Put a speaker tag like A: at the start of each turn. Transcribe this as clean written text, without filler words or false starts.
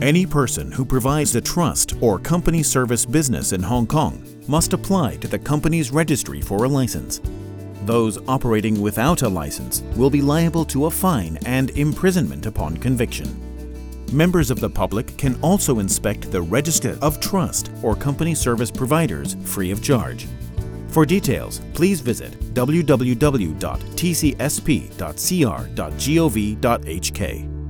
A: Any person who provides a trust or company service business in Hong Kong must apply to the company's registry for a license. Those operating without a license will be liable to a fine and imprisonment upon conviction. Members of the public can also inspect the register of trust or company service providers free of charge. For details, please visit www.tcsp.cr.gov.hk.